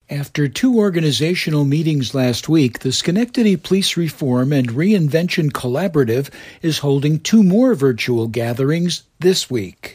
After two organizational meetings last week, the Schenectady Police Reform and Reinvention Collaborative is holding two more virtual gatherings this week.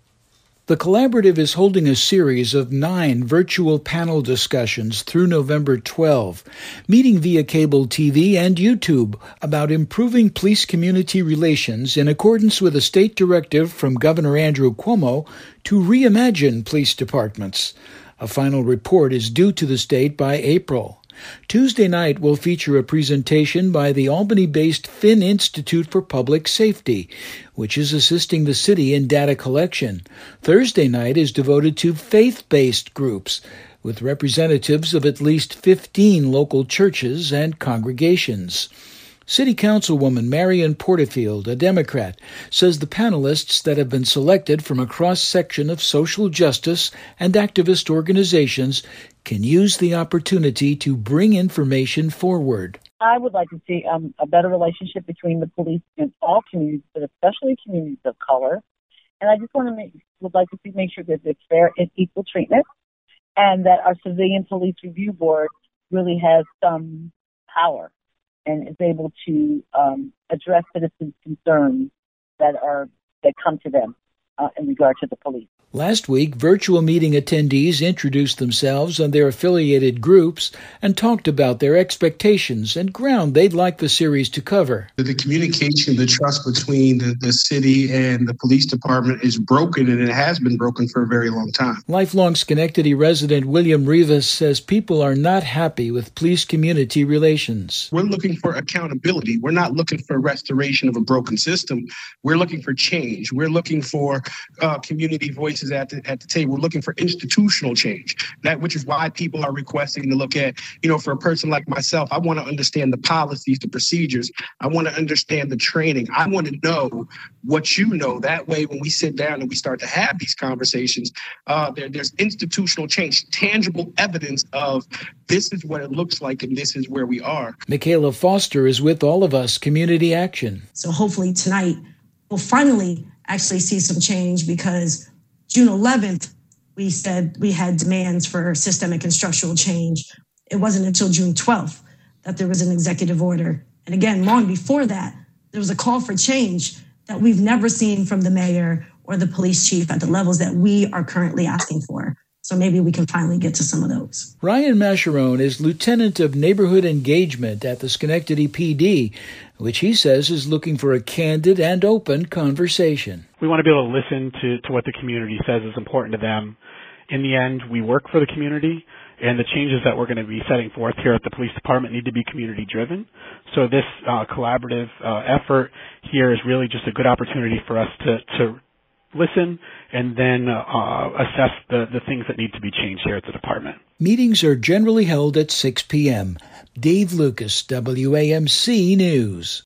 The collaborative is holding a series of 9 virtual panel discussions through November 12, meeting via cable TV and YouTube about improving police-community relations in accordance with a state directive from Governor Andrew Cuomo to reimagine police departments. A final report is due to the state by April. Tuesday night will feature a presentation by the Albany-based Finn Institute for Public Safety, which is assisting the city in data collection. Thursday night is devoted to faith-based groups, with representatives of at least 15 local churches and congregations. City Councilwoman Marion Porterfield, a Democrat, says the panelists that have been selected from a cross-section of social justice and activist organizations can use the opportunity to bring information forward. I would like to see a better relationship between the police in all communities, but especially communities of color. And I just would like to make sure that it's fair and equal treatment, and that our Civilian Police Review Board really has some power and is able to address citizens' concerns that come to them in regard to the police. Last week, virtual meeting attendees introduced themselves and their affiliated groups and talked about their expectations and ground they'd like the series to cover. The communication, the trust between the city and the police department is broken, and it has been broken for a very long time. Lifelong Schenectady resident William Rivas says people are not happy with police-community relations. We're looking for accountability. We're not looking for restoration of a broken system. We're looking for change. We're looking for community voices at the table. We're looking for institutional change, which is why people are requesting to look at, for a person like myself, I want to understand the policies, the procedures. I want to understand the training. I want to know what you know. That way, when we sit down and we start to have these conversations, there's institutional change, tangible evidence of this is what it looks like and this is where we are. Michaela Foster is with All of Us Community Action. So hopefully tonight we'll finally actually see some change, because June 11th, we said we had demands for systemic and structural change. It wasn't until June 12th that there was an executive order. And again, long before that, there was a call for change that we've never seen from the mayor or the police chief at the levels that we are currently asking for. So maybe we can finally get to some of those. Ryan Mascherone is Lieutenant of Neighborhood Engagement at the Schenectady PD, which he says is looking for a candid and open conversation. We want to be able to listen to what the community says is important to them. In the end, we work for the community, and the changes that we're going to be setting forth here at the police department need to be community-driven. So this collaborative effort here is really just a good opportunity for us to listen and then assess the things that need to be changed here at the department. Meetings are generally held at 6 p.m. Dave Lucas, WAMC News.